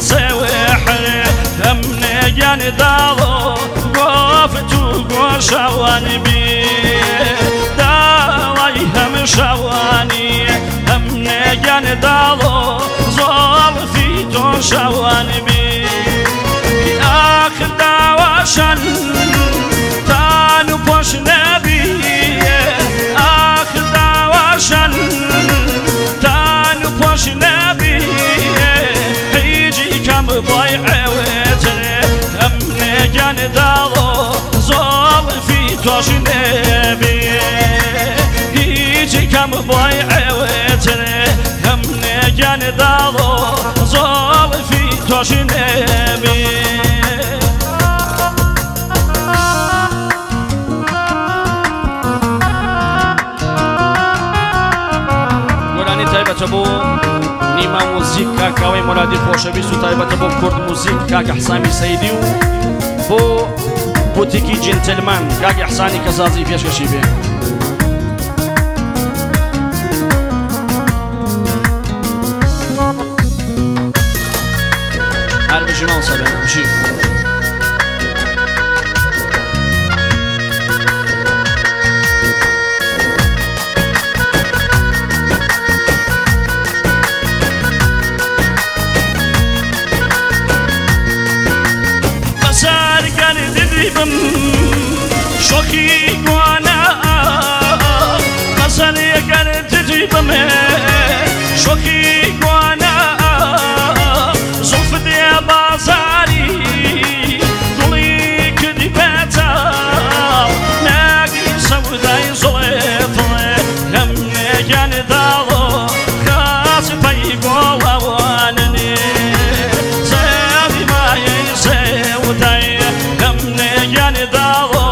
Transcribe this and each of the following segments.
سوحر همنه گن دالو گفتو گوشوانی بی دالای هم شوانی همنه گن دالو زلفی تو شوانی بی آخر داواشن تانو پوش نبی آخر داواشن تانو پوش نبی بای عوتره همنه گن دالو زلفی توش نبی هیچی کم بای عوتره همنه گن دالو زلفی توش نبی گلانی تایبت بو نیما موزیک کاکاوی مرادی خوشویست و تایبەتە بۆ کورد موزیک کاک حسامی سەیدی و بۆ بوتیکی جنتلمان کاک حسانی کەزازی پێشکەشی بێ هەر بژمان سەبێن بژی شوخی گوانا قصر اگر تجیب میں شوخی گوانا زلف دی بازاری دلی کدی بیتا نگی سودای زلف هم نگن دالو خاص پی گواننی زیادی مایی سودای هم نگن دالو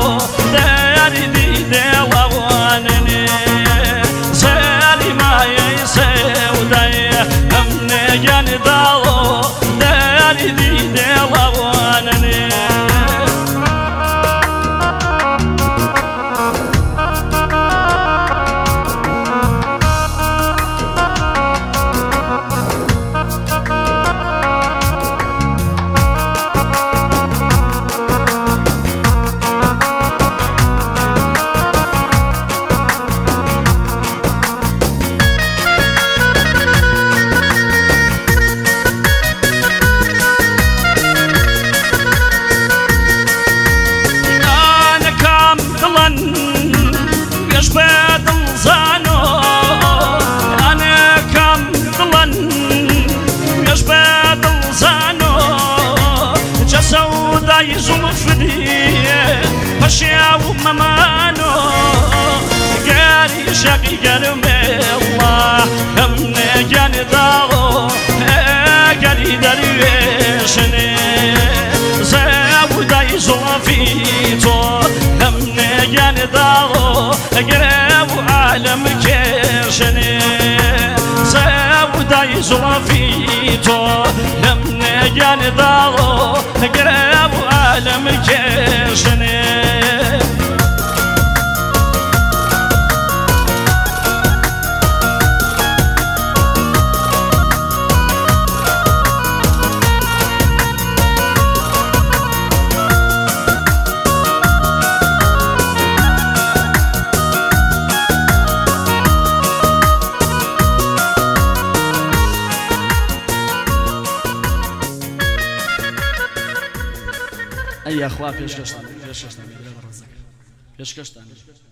شاو ممانو قاري شقي قرمي الله هم نجان دالو قاري درويشني زاو داي زلفيتو هم نجان دالو قراب عالم كيشني زاو داي زلفيتو هم نجان دالو قراب عالم كيشني أي أخوة پیشکش